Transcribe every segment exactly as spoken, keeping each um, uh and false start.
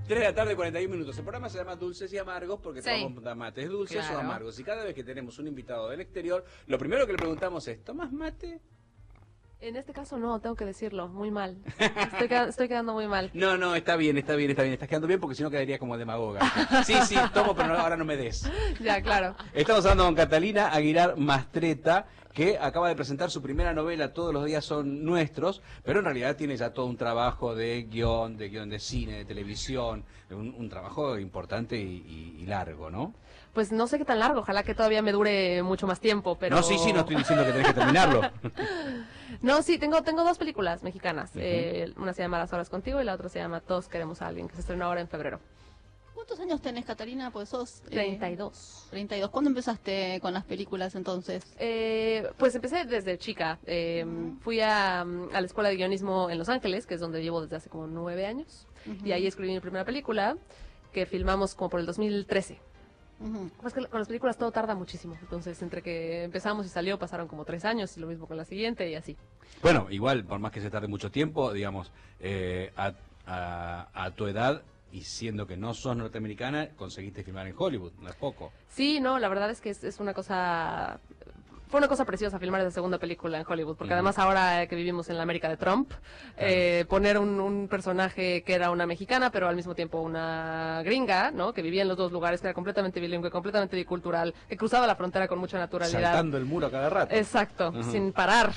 tres de la tarde, cuarenta y un minutos. El programa se llama Dulces y Amargos porque Sí. tomamos mates dulces Claro. o amargos. Y cada vez que tenemos un invitado del exterior, lo primero que le preguntamos es, ¿tomas mate? En este caso no, tengo que decirlo, muy mal. Estoy, queda- estoy quedando muy mal. No, no, está bien, está bien, está bien. Estás quedando bien porque si no quedaría como demagoga. Sí, sí, tomo, pero no- ahora no me des. Ya, claro. Estamos hablando con Catalina Aguilar Mastretta, que acaba de presentar su primera novela, Todos los días son nuestros, pero en realidad tiene ya todo un trabajo de guión, de guión de cine, de televisión, un, un trabajo importante y, y- y largo, ¿no? Pues no sé qué tan largo, ojalá que todavía me dure mucho más tiempo, pero... No, sí, sí, no estoy diciendo que tenés que terminarlo. No, sí, tengo, tengo dos películas mexicanas. Ujú. Eh, una se llama Las horas contigo y la otra se llama Todos queremos a alguien, que se estrena ahora en febrero. ¿Cuántos años tenés, Catalina? Pues sos... eh, treinta y dos. treinta y dos. ¿Cuándo empezaste con las películas entonces? Eh, pues empecé desde chica. Eh, Fui a, mm, a la escuela de guionismo en Los Ángeles, que es donde llevo desde hace como nueve años. Ujú. Y ahí escribí mi primera película, que filmamos como por el dos mil trece. Ujú. Pues que con las películas todo tarda muchísimo. Entonces, entre que empezamos y salió, pasaron como tres años, y lo mismo con la siguiente, y así. Bueno, igual, por más que se tarde mucho tiempo, digamos, eh, a, a- a tu edad y siendo que no sos norteamericana, conseguiste filmar en Hollywood, no es poco. Sí, no, la verdad es que es, es una cosa... Fue una cosa preciosa filmar esa segunda película en Hollywood, porque Ujú. además ahora que vivimos en la América de Trump, eh, poner un, un personaje que era una mexicana, pero al mismo tiempo una gringa, ¿no? Que vivía en los dos lugares, que era completamente bilingüe, completamente bicultural, que cruzaba la frontera con mucha naturalidad. Saltando el muro a cada rato. Exacto, Ujú. sin parar.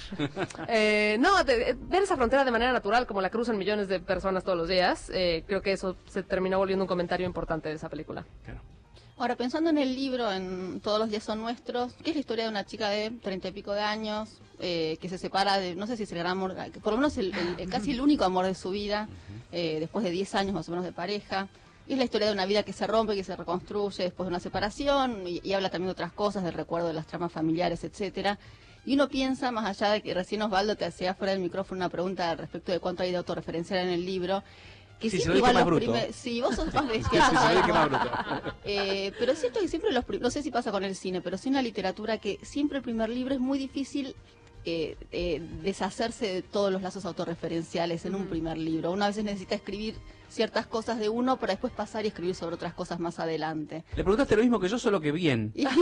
Eh, no, de- de- ver esa frontera de manera natural, como la cruzan millones de personas todos los días, eh, creo que eso se terminó volviendo un comentario importante de esa película. Claro. Ahora, pensando en el libro, en Todos los días son nuestros, que es la historia de una chica de treinta y pico de años, eh, que se separa de, no sé si es el gran amor, que por lo menos el, el- el- casi el único amor de su vida, eh, después de diez años más o menos de pareja. Y es la historia de una vida que se rompe, que se reconstruye después de una separación, y, y habla también de otras cosas, del recuerdo de las tramas familiares, etcétera. Y uno piensa, más allá de que recién Osvaldo te hacía fuera del micrófono una pregunta respecto de cuánto hay de autorreferencial en el libro, que Sí, se siempre lo dije igual más los bruto. primer- sí, vos sos más Sí, bestia. sí, se lo dije más ¿no? bruto. Eh, pero es cierto que siempre los, pri- no sé si pasa con el cine, pero sí en la literatura, que siempre el primer libro es muy difícil eh, eh, deshacerse de todos los lazos autorreferenciales en un Ujú. primer libro. Uno a veces necesita escribir ciertas cosas de uno para después pasar y escribir sobre otras cosas más adelante. Le preguntaste lo mismo que yo, solo que bien. Y-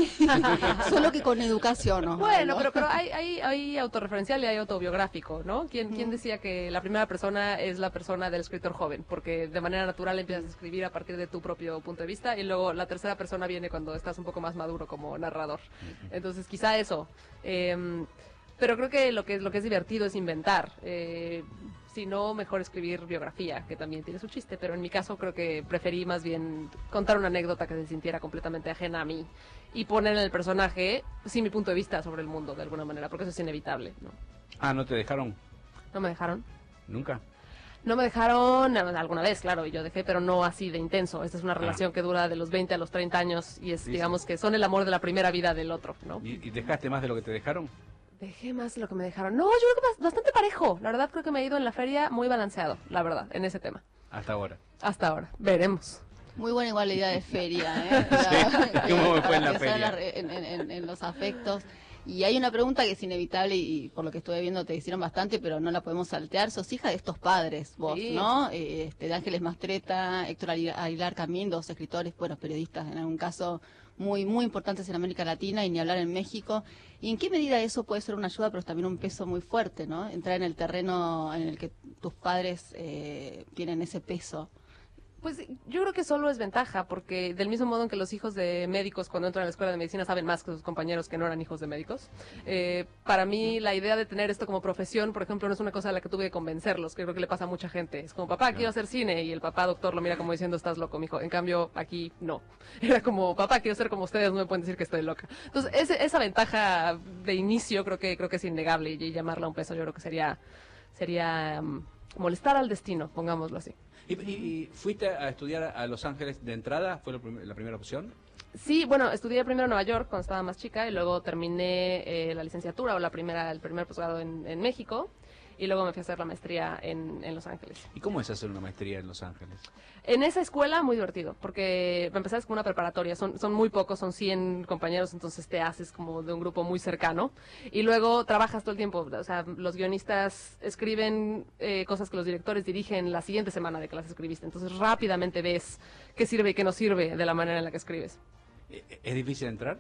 Solo que con educación, ¿no? Bueno, pero, pero hay, hay, hay autorreferencial y hay autobiográfico, ¿no? ¿Quién, ¿Quién decía que la primera persona es la persona del escritor joven? Porque de manera natural empiezas a escribir a partir de tu propio punto de vista y luego la tercera persona viene cuando estás un poco más maduro como narrador. Entonces, quizá eso. Eh, pero creo que lo que, lo que es divertido es inventar. Eh, si no, mejor escribir biografía, que también tiene su chiste, pero en mi caso creo que preferí más bien contar una anécdota que se sintiera completamente ajena a mí y poner en el personaje, sí, mi punto de vista sobre el mundo, de alguna manera, porque eso es inevitable, ¿no? Ah, ¿no te dejaron ¿No me dejaron? nunca? No me dejaron eh, alguna vez, claro, y yo dejé, pero no así de intenso. Esta es una relación que dura de los veinte a los treinta años y es, Sí, digamos, sí. que son el amor de la primera vida del otro, ¿no? ¿Y, y dejaste más de lo que te dejaron? Dejé más de lo que me dejaron. No, yo creo que bas- bastante parejo. La verdad creo que me he ido en la feria muy balanceado, la verdad, en ese tema. Hasta ahora. Hasta ahora. Veremos. Muy buena igualdad de feria, ¿eh? Sí, ¿cómo me fue Para en la pensar feria? re- En, en- en- en los afectos. Y hay una pregunta que es inevitable y, y por lo que estuve viendo te hicieron bastante, pero no la podemos saltear. Sos hija de estos padres, vos, Sí. ¿no? Eh, Este, de Ángeles Mastretta, Héctor Aguilar Aguilar Camín, dos escritores, bueno, periodistas en algún caso muy, muy importantes en América Latina y ni hablar en México. ¿Y en qué medida eso puede ser una ayuda, pero también un peso muy fuerte, ¿no? Entrar en el terreno en el que tus padres eh, tienen ese peso. Pues yo creo que solo es ventaja, porque del mismo modo en que los hijos de médicos cuando entran a la escuela de medicina saben más que sus compañeros que no eran hijos de médicos, eh, para mí la idea de tener esto como profesión, por ejemplo, no es una cosa a la que tuve que convencerlos, que creo que le pasa a mucha gente. Es como, papá, quiero hacer cine, y el papá doctor lo mira como diciendo, estás loco, mijo. En cambio, aquí no. Era como, papá, quiero ser como ustedes, no me pueden decir que estoy loca. Entonces, ese- esa ventaja de inicio creo que creo que es innegable, y llamarla un peso yo creo que sería, sería mm, molestar al destino, pongámoslo así. ¿Y, y- y fuiste a estudiar a Los Ángeles de entrada? ¿Fue lo prim- la primera opción? Sí, bueno, estudié primero en Nueva York cuando estaba más chica y luego terminé eh, la licenciatura o la primera, el primer posgrado en, en México. y luego me fui a hacer la maestría en, en Los Ángeles. ¿Y cómo es hacer una maestría en Los Ángeles? En esa escuela, muy divertido, porque para empezar es como una preparatoria, son, son muy pocos, son cien compañeros, entonces te haces como de un grupo muy cercano, y luego trabajas todo el tiempo, o sea, los guionistas escriben eh, cosas que los directores dirigen la siguiente semana de que las escribiste, entonces rápidamente ves qué sirve y qué no sirve de la manera en la que escribes. ¿Es difícil entrar?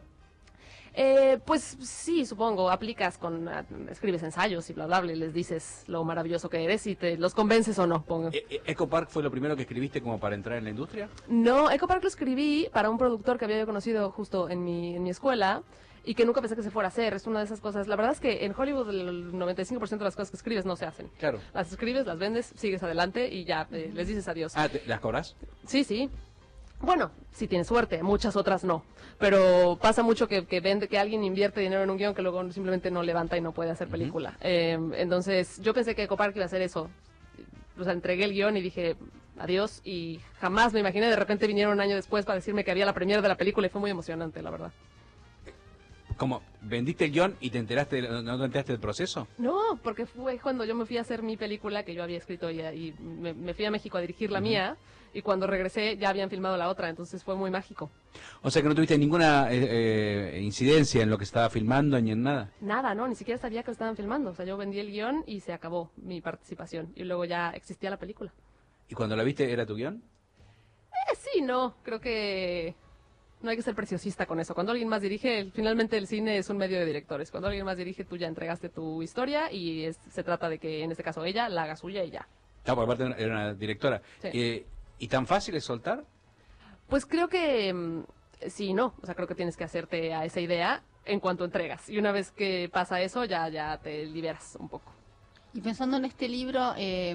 Eh, pues sí, supongo, aplicas con, uh, escribes ensayos y bla, bla, bla, y les dices lo maravilloso que eres y te los convences o no, pongo. ¿E ¿Eco Park fue lo primero que escribiste como para entrar en la industria? No, Eco Park lo escribí para un productor que había yo conocido justo en mi, en mi escuela y que nunca pensé que se fuera a hacer, es una de esas cosas. La verdad es que en Hollywood el noventa y cinco por ciento de las cosas que escribes no se hacen. Claro. Las escribes, las vendes, sigues adelante y ya, eh, les dices adiós. Ah, ¿te- ¿las cobras? Sí, sí. Bueno, si tienes suerte, muchas otras no. Pero pasa mucho que, que vende, que alguien invierte dinero en un guión que luego simplemente no levanta y no puede hacer película. Uh-huh. eh, entonces, yo pensé que Eco Park iba a hacer eso. O sea, entregué el guión y dije adiós y jamás me imaginé. De repente vinieron un año después para decirme que había la premiere de la película y fue muy emocionante, la verdad. ¿Cómo? ¿Vendiste el guión y te enteraste, no te enteraste del proceso? No, porque fue cuando yo me fui a hacer mi película que yo había escrito y, y me, me fui a México a dirigir la uh-huh. mía. Y cuando regresé ya habían filmado la otra, entonces fue muy mágico. O sea que no tuviste ninguna eh, eh, incidencia en lo que estaba filmando ni en nada. Nada, no, ni siquiera sabía que lo estaban filmando. O sea, yo vendí el guión y se acabó mi participación. Y luego ya existía la película. ¿Y cuando la viste era tu guión? Eh, sí, no, creo que no hay que ser preciosista con eso. Cuando alguien más dirige, finalmente el cine es un medio de directores. Cuando alguien más dirige, tú ya entregaste tu historia y es, se trata de que, en este caso, ella la haga suya y ya. Ah, por aparte era una directora. Sí. Eh, ¿Y tan fácil es soltar? Pues creo que mm, sí, no. O sea, creo que tienes que hacerte a esa idea en cuanto entregas. Y una vez que pasa eso, ya, ya te liberas un poco. Y pensando en este libro, eh,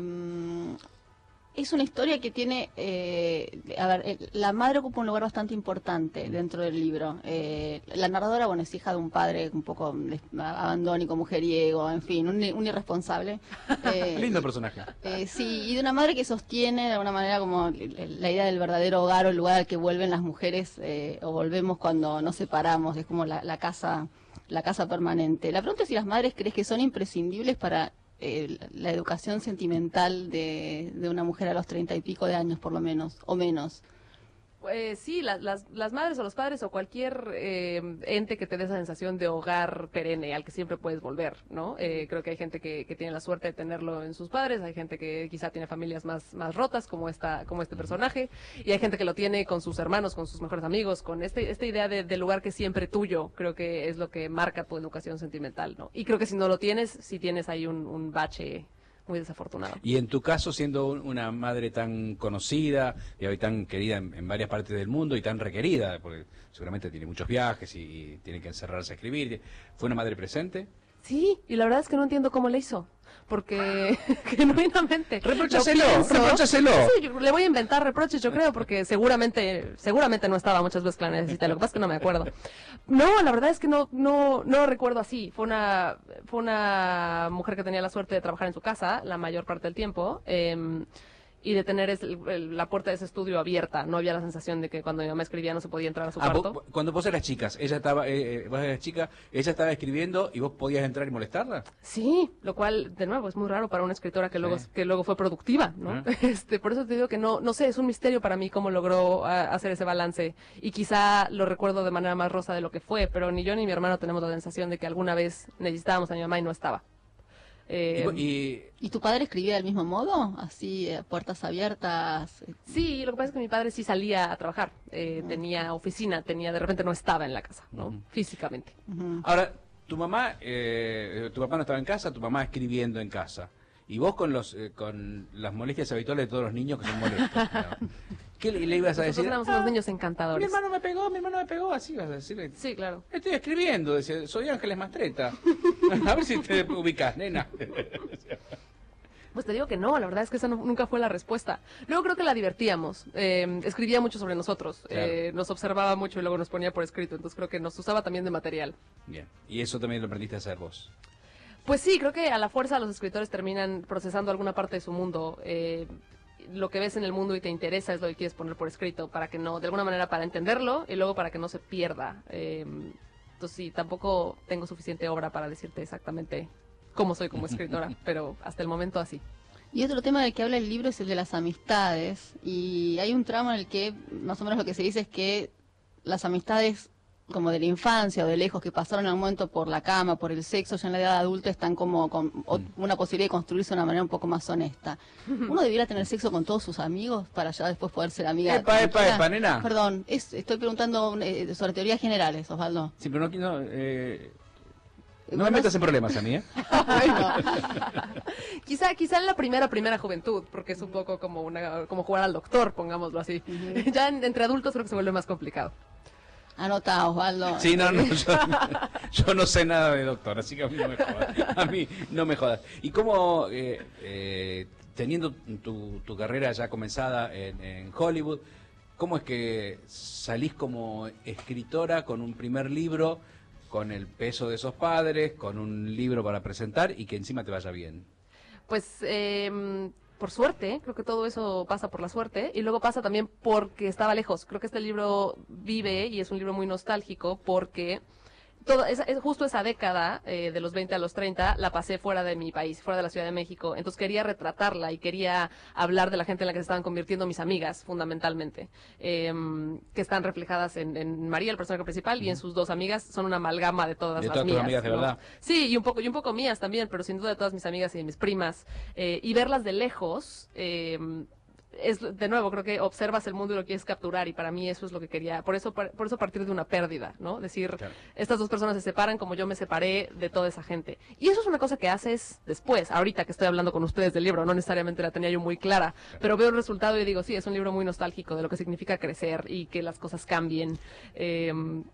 es una historia que tiene, eh, a ver, eh, la madre ocupa un lugar bastante importante dentro del libro. Eh, la narradora, bueno, es hija de un padre un poco abandónico, mujeriego, en fin, un, un irresponsable. Eh, Lindo personaje. Eh, sí, y de una madre que sostiene de alguna manera como la idea del verdadero hogar o el lugar al que vuelven las mujeres eh, o volvemos cuando nos separamos, es como la, la casa, la casa permanente. La pregunta es si las madres crees que son imprescindibles para Eh, la educación sentimental de, de una mujer a los treinta y pico de años, por lo menos, o menos. Eh, sí, la, las, las madres o los padres o cualquier eh, ente que te dé esa sensación de hogar perenne al que siempre puedes volver, ¿no? Eh, creo que hay gente que, que tiene la suerte de tenerlo en sus padres, hay gente que quizá tiene familias más, más rotas como esta, como este personaje, y hay gente que lo tiene con sus hermanos, con sus mejores amigos, con este, esta idea de, de lugar que es siempre tuyo, creo que es lo que marca tu educación sentimental, ¿no? Y creo que si no lo tienes, si tienes ahí un, un bache muy desafortunado. Y en tu caso, siendo un, una madre tan conocida y tan querida en, en varias partes del mundo y tan requerida, porque seguramente tiene muchos viajes y, y tiene que encerrarse a escribir, ¿fue una madre presente? Sí, y la verdad es que no entiendo cómo le hizo, porque genuinamente... ¡Repróchaselo! ¡Repróchaselo! Sí, yo le voy a inventar reproches, yo creo, porque seguramente seguramente no estaba muchas veces que la necesité, lo que pasa es que no me acuerdo. No, la verdad es que no no no lo recuerdo así. Fue una fue una mujer que tenía la suerte de trabajar en su casa la mayor parte del tiempo. Eh, y de tener es, el, el, la puerta de ese estudio abierta. No había la sensación de que cuando mi mamá escribía no se podía entrar a su ah, cuarto. Vos, cuando vos eras chicas, ella estaba, eh, vos eras chica, ella estaba escribiendo y vos podías entrar y molestarla. Sí, lo cual, de nuevo, es muy raro para una escritora que luego, sí. que luego fue productiva, ¿no? Uh-huh. Este, por eso te digo que no, no sé, es un misterio para mí cómo logró a, hacer ese balance. Y quizá lo recuerdo de manera más rosa de lo que fue, pero ni yo ni mi hermano tenemos la sensación de que alguna vez necesitábamos a mi mamá y no estaba. Eh, ¿Y, y, ¿Y tu padre escribía del mismo modo? Así, eh, puertas abiertas. Sí, lo que pasa es que mi padre sí salía a trabajar. Eh, uh-huh. Tenía oficina, tenía, de repente no estaba en la casa, ¿no? Uh-huh. Físicamente. Uh-huh. Ahora, tu mamá, eh, tu papá no estaba en casa, tu mamá escribiendo en casa. Y vos con los eh, con las molestias habituales de todos los niños que son molestos. ¿no? ¿Qué le, le ibas a decir? Nosotros éramos unos niños encantadores. Mi hermano me pegó, mi hermano me pegó, así ibas a decirle. Sí, claro. Estoy escribiendo, decía, soy Ángeles Mastretta. A ver si te ubicás, nena. Pues te digo que no, la verdad es que esa no, nunca fue la respuesta. Luego creo que la divertíamos. Eh, escribía mucho sobre nosotros, claro. eh, nos observaba mucho y luego nos ponía por escrito, entonces creo que nos usaba también de material. Bien, y eso también lo aprendiste a hacer vos. Pues sí, creo que a la fuerza los escritores terminan procesando alguna parte de su mundo. Eh, lo que ves en el mundo y te interesa es lo que quieres poner por escrito, para que no, de alguna manera para entenderlo y luego para que no se pierda. Eh, entonces sí, tampoco tengo suficiente obra para decirte exactamente cómo soy como escritora, pero hasta el momento así. Y otro tema del que habla el libro es el de las amistades. Y hay un tramo en el que más o menos lo que se dice es que las amistades como de la infancia o de lejos que pasaron en algún momento por la cama, por el sexo, ya en la edad adulta están como con una posibilidad de construirse de una manera un poco más honesta. ¿Uno debiera tener sexo con todos sus amigos para ya después poder ser amiga? Epa, epa, epa, nena. Perdón, es, estoy preguntando eh, sobre teorías generales, Osvaldo. Sí, pero no quiero... Eh... No me metas en problemas a mí, ¿eh? Bueno. quizá, quizá en la primera, primera juventud, porque es un poco como una, como jugar al doctor, pongámoslo así. Uh-huh. Ya en, entre adultos creo que se vuelve más complicado. Anota, Osvaldo. Sí, no, no, yo, yo no sé nada de doctor, así que a mí no me jodas. A mí no me jodas. ¿Y cómo, eh, eh, teniendo tu, tu carrera ya comenzada en, en Hollywood, cómo es que salís como escritora con un primer libro, con el peso de esos padres, con un libro para presentar y que encima te vaya bien? Pues... Eh... por suerte, creo que todo eso pasa por la suerte, y luego pasa también porque estaba lejos. Creo que este libro vive y es un libro muy nostálgico porque toda esa, es justo esa década, eh, de los veinte a los treinta, la pasé fuera de mi país, fuera de la Ciudad de México. Entonces quería retratarla y quería hablar de la gente en la que se estaban convirtiendo mis amigas, fundamentalmente, eh, que están reflejadas en, en María, el personaje principal, y en sus dos amigas. Son una amalgama de todas de las todas mías. tus amigas, de ¿no? verdad. Sí, y un poco y un poco mías también, pero sin duda de todas mis amigas y de mis primas. Eh, y verlas de lejos... Eh, es, de nuevo, creo que observas el mundo y lo quieres capturar, y para mí eso es lo que quería. Por eso, por, por eso partir de una pérdida, ¿no? Decir, claro, estas dos personas se separan como yo me separé de toda esa gente. Y eso es una cosa que haces después, ahorita que estoy hablando con ustedes del libro, no necesariamente la tenía yo muy clara, claro, pero veo el resultado y digo, sí, es un libro muy nostálgico de lo que significa crecer y que las cosas cambien, eh,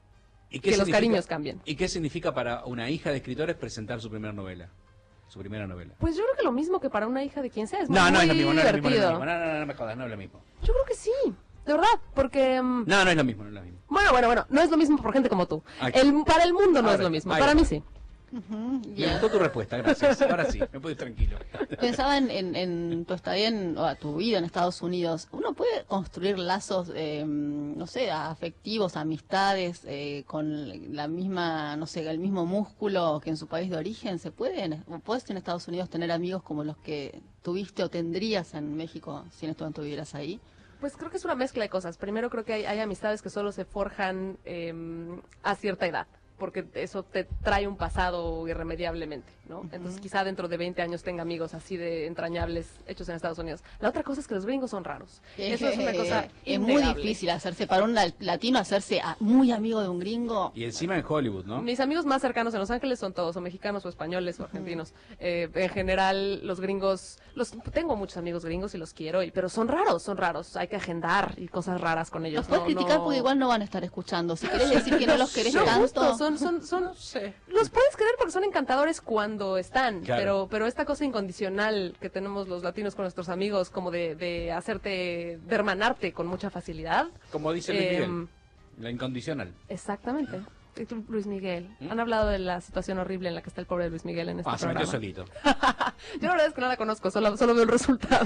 ¿Y que los cariños cambien. ¿Y qué significa para una hija de escritores presentar su primera novela? Su primera novela. Pues yo creo que lo mismo que para una hija de quien sea. Es no, muy no es lo mismo, no es lo mismo, no es lo divertido. mismo. No, no, no, no me jodas, no es lo mismo. Yo creo que sí, de verdad, porque... Um... No, no es lo mismo, no es lo mismo. Bueno, bueno, bueno, no es lo mismo por gente como tú. Ay, el, para el mundo no ahora, es lo mismo, ay, para ay. mí sí. Uh-huh, Me yeah. gustó tu respuesta, gracias. Ahora sí, me puedes ir tranquilo. Pensaba en, en, en tu estadía, en, o tu vida en Estados Unidos. ¿Uno puede construir lazos, eh, no sé, afectivos, amistades, eh, con la misma, no sé, el mismo músculo que en su país de origen? ¿Se puede? ¿Puedes en Estados Unidos tener amigos como los que tuviste o tendrías en México si en este momento vivieras ahí? Pues creo que es una mezcla de cosas. Primero creo que hay, hay amistades que solo se forjan eh, a cierta edad, porque eso te trae un pasado irremediablemente, ¿no? Uh-huh. Entonces quizá dentro de veinte años tenga amigos así de entrañables hechos en Estados Unidos. La otra cosa es que los gringos son raros. Eh, eso es una cosa Es muy difícil hacerse, para un latino, hacerse a, muy amigo de un gringo. Y encima en Hollywood, ¿no? Mis amigos más cercanos en Los Ángeles son todos, o mexicanos, o españoles, o argentinos. Uh-huh. eh, en general, los gringos, los tengo muchos amigos gringos y los quiero, y, pero son raros, son raros. Hay que agendar y cosas raras con ellos. Los puedes no, criticar no... porque igual no van a estar escuchando. Si querés decir que no los querés no, tanto... Justo, son, son, son, no sé. Los puedes querer porque son encantadores cuando están, claro, pero pero esta cosa incondicional que tenemos los latinos con nuestros amigos, como de, de hacerte, de hermanarte con mucha facilidad. Como dice Luis eh, Miguel, la incondicional. Exactamente. Luis Miguel. ¿Mm? Han hablado de la situación horrible en la que está el pobre Luis Miguel en este ah, programa. se metió solito. Yo la verdad es que no la conozco, solo, solo veo el resultado.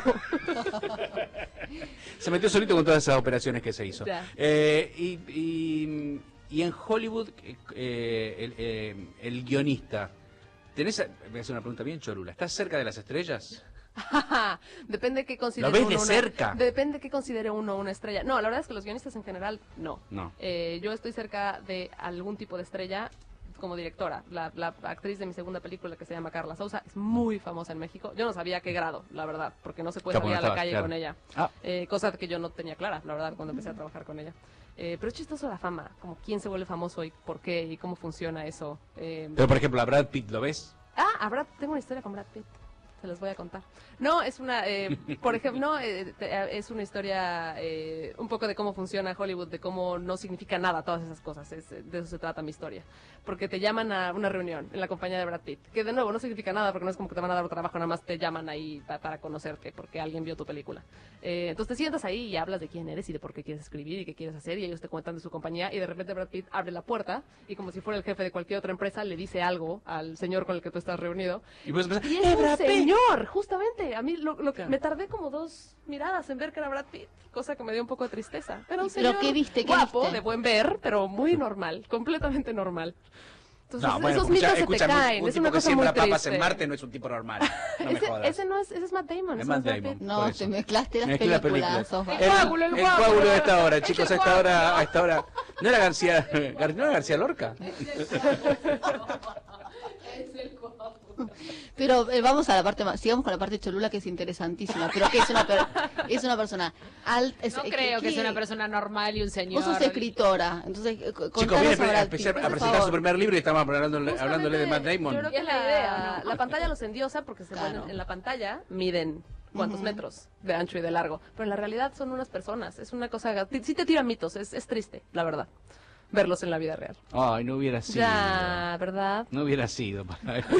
Se metió solito con todas esas operaciones que se hizo. Eh, y, y, y en Hollywood, eh, el, eh, el guionista, ¿tenés, voy a hacer una pregunta bien chorula, ¿estás cerca de las estrellas? Depende de qué considere ¿Lo ves uno de una, cerca? Depende de qué considere uno una estrella. No, la verdad es que los guionistas en general, no. No. Eh, yo estoy cerca de algún tipo de estrella como directora. La, la actriz de mi segunda película, que se llama Carla Sousa, es muy famosa en México. Yo no sabía qué grado, la verdad, porque no se puede Claro, salir a la estabas, calle claro. con ella. Ah. Eh, cosa que yo no tenía clara, la verdad, cuando empecé a trabajar con ella. Eh, pero es chistoso la fama, como quién se vuelve famoso y por qué y cómo funciona eso. Eh, Pero, por ejemplo, a Brad Pitt, ¿lo ves? Ah, a Brad, tengo una historia con Brad Pitt. Se las voy a contar. No, es una, eh, por ejemplo, no, eh, te, es una historia eh, un poco de cómo funciona Hollywood, de cómo no significa nada todas esas cosas. Es, de eso se trata mi historia. Porque te llaman a una reunión en la compañía de Brad Pitt, que de nuevo no significa nada porque no es como que te van a dar un trabajo, nada más te llaman ahí pa, para conocerte porque alguien vio tu película. Eh, entonces te sientas ahí y hablas de quién eres y de por qué quieres escribir y qué quieres hacer, y ellos te cuentan de su compañía, y de repente Brad Pitt abre la puerta y, como si fuera el jefe de cualquier otra empresa, le dice algo al señor con el que tú estás reunido. Y, pues, pues, Y es ¡eh, un Brad Pitt! señor, justamente. A mí lo, lo que Claro. me tardé como dos miradas en ver que era Brad Pitt, cosa que me dio un poco de tristeza. Pero un ¿Pero señor qué viste, qué guapo, viste? de buen ver, pero muy normal, completamente normal. Entonces, No, bueno, esos escucha, mitos se te escucha, caen. un es tipo una que cosa muy siembra papas triste. en Marte no es un tipo normal. No me ese, jodas. ese no es, ese es Matt Damon. Es ese Matt Brad Damon. Pitt. No, Por eso. te mezclaste las Mezclé las películas. películas. sos El, bárbaro. el el coágulo. coágulo de esta hora, Es chicos, a el esta hora, coágulo. a esta hora. ¿No era García, Gar- no era García Lorca? Pero eh, vamos a la parte más, sigamos con la parte cholula que es interesantísima, pero que es una per- es una persona alta. No creo que sea una persona normal y un señor. Vos sos escritora, entonces eh, co- Chicos, contanos viene a a, Brad especial- Pitt, a por presentar favor. su primer libro y estamos hablándole, hablándole de Matt Justamente, Damon. Yo creo que Es la la, idea, ¿no? la pantalla los endiosa porque se Claro. ponen en la pantalla, miden cuántos Ujú. metros de ancho y de largo. Pero en la realidad son unas personas. Es una cosa. Sí te tiran mitos. Es, es triste, la verdad. Verlos en la vida real. Ay, no hubiera sido. Ya, ¿verdad? No hubiera sido para eso.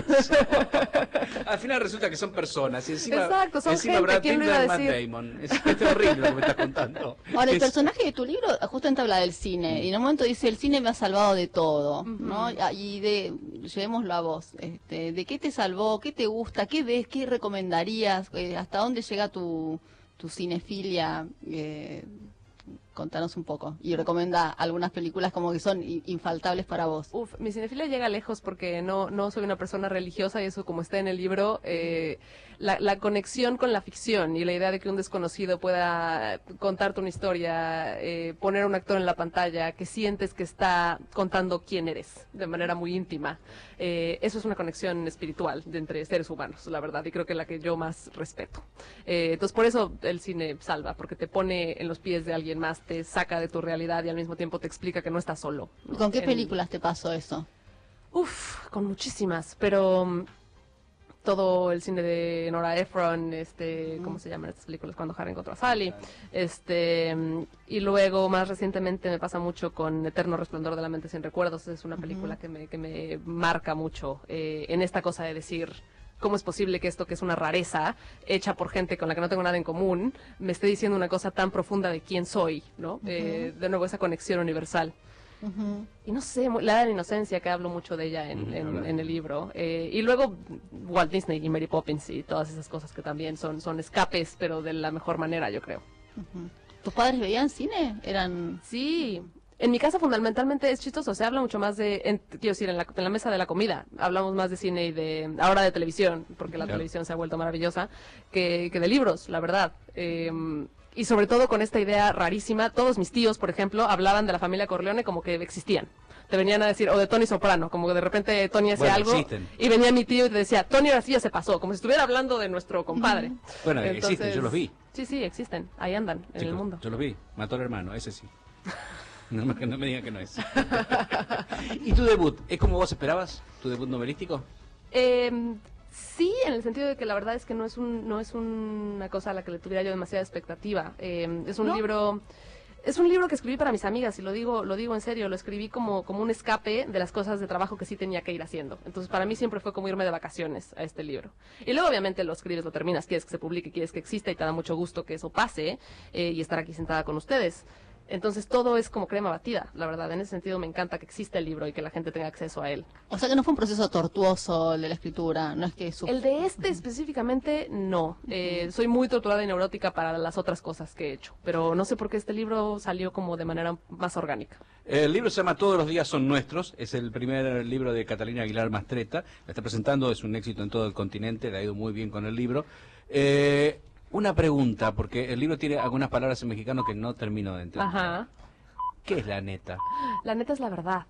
Al final resulta que son personas. Y encima, Exacto, son encima gente, Brad ¿quién Pitt lo iba a es Matt decir? Damon. Es, es horrible lo que me estás contando. Ahora, el Es- personaje de tu libro justamente habla del cine, y en un momento dice, el cine me ha salvado de todo, ¿no? Y de, llevémoslo a vos, este, ¿de qué te salvó? ¿Qué te gusta? ¿Qué ves? ¿Qué recomendarías? Eh, ¿Hasta dónde llega tu, tu cinefilia? Eh, contanos un poco. Y recomienda algunas películas como que son i- infaltables para vos. Uf, mi cinefilia llega lejos porque no, no soy una persona religiosa y eso como está en el libro, eh, la, la conexión con la ficción y la idea de que un desconocido pueda contarte una historia, eh, poner a un actor en la pantalla, que sientes que está contando quién eres de manera muy íntima. Eh, eso es una conexión espiritual de entre seres humanos, la verdad, y creo que la que yo más respeto. Eh, entonces por eso el cine salva, porque te pone en los pies de alguien más, te saca de tu realidad y al mismo tiempo te explica que no estás solo, ¿no? ¿Con qué En- películas te pasó eso? Uf, con muchísimas, pero mm, todo el cine de Nora Ephron, este, ¿cómo se llaman estas películas? Cuando Harry encontró a Sally, este, mm, y luego más recientemente me pasa mucho con Eterno Resplandor de la Mente sin Recuerdos. Es una película que me que me marca mucho eh, en esta cosa de decir cómo es posible que esto que es una rareza hecha por gente con la que no tengo nada en común me esté diciendo una cosa tan profunda de quién soy, ¿no? Eh, de nuevo esa conexión universal. Ujú. Y no sé, mu- la edad de la inocencia, que hablo mucho de ella en, Mm, en- habla. en el libro. Eh, y luego Walt Disney y Mary Poppins y todas esas cosas que también son, son escapes, pero de la mejor manera, yo creo. Ujú. ¿Tus padres veían cine? Eran... Sí, en mi casa fundamentalmente es chistoso, se habla mucho más de, en- quiero decir, en la, en la mesa de la comida, hablamos más de cine y de, ahora de televisión, porque la Claro. televisión se ha vuelto maravillosa, que, que de libros, la verdad. Eh, y sobre todo con esta idea rarísima, todos mis tíos, por ejemplo, hablaban de la familia Corleone como que existían. Te venían a decir, o de Tony Soprano, como que de repente Tony hacía Bueno, algo, existen. y venía mi tío y te decía, Tony ahora sí ya se pasó, como si estuviera hablando de nuestro compadre. Bueno, existen, yo los vi. Sí, sí, existen, ahí andan, en el Chicos, mundo. yo los vi. Mató al hermano, ese sí. No me, no me digan que no es. ¿Y tu debut? ¿Es como vos esperabas? ¿Tu debut novelístico? Eh, sí, en el sentido de que la verdad es que no es un, no es una cosa a la que le tuviera yo demasiada expectativa. Eh, es un ¿No? libro, es un libro que escribí para mis amigas y lo digo, lo digo en serio, lo escribí como, como un escape de las cosas de trabajo que sí tenía que ir haciendo. Entonces para mí siempre fue como irme de vacaciones a este libro. Y luego obviamente lo escribes, lo terminas, quieres que se publique, quieres que exista y te da mucho gusto que eso pase eh, y estar aquí sentada con ustedes. Entonces todo es como crema batida, la verdad. En ese sentido me encanta que exista el libro y que la gente tenga acceso a él. O sea que no fue un proceso tortuoso el de la escritura, no es que... su- El de este específicamente, no. Eh, soy muy torturada y neurótica para las otras cosas que he hecho, pero no sé por qué este libro salió como de manera más orgánica. El libro se llama Todos los días son nuestros, es el primer libro de Catalina Aguilar Mastretta, la está presentando, es un éxito en todo el continente, le ha ido muy bien con el libro. Eh, una pregunta, porque el libro tiene algunas palabras en mexicano que no termino de entender. Ajá. ¿Qué es la neta? La neta es la verdad.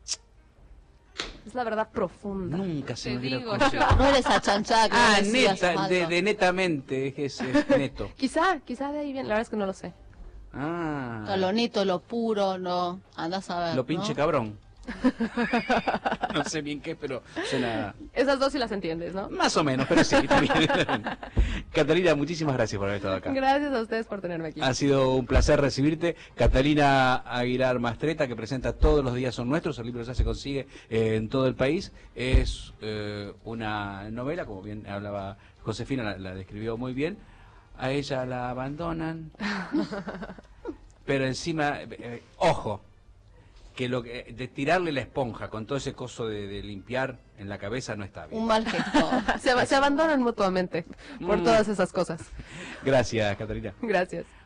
Es la verdad profunda. Nunca se Te me hubiera digo ocurrido. No eres esa chanchada que Ah, vos decías, neta, Osvaldo. de, de netamente, es, es neto. Quizá, quizá de ahí viene, la verdad es que no lo sé. Ah, Lo neto, lo puro, no, andás a ver, lo pinche ¿no? cabrón. No sé bien qué, pero suena Esas dos sí las entiendes, ¿no? más o menos, pero sí, está bien. Catalina, muchísimas gracias por haber estado acá. Gracias a ustedes por tenerme aquí. Ha sido un placer recibirte. Catalina Aguilar Mastretta, que presenta Todos los días son nuestros, el libro ya se consigue eh, en todo el país. Es eh, una novela, como bien hablaba Josefina, la, la describió muy bien. A ella la abandonan, pero encima, eh, eh, ojo, que lo que de tirarle la esponja con todo ese coso de, de limpiar en la cabeza no está bien. Un mal gesto. Se, se abandonan mutuamente por Mm. todas esas cosas. Gracias, Catalina. Gracias.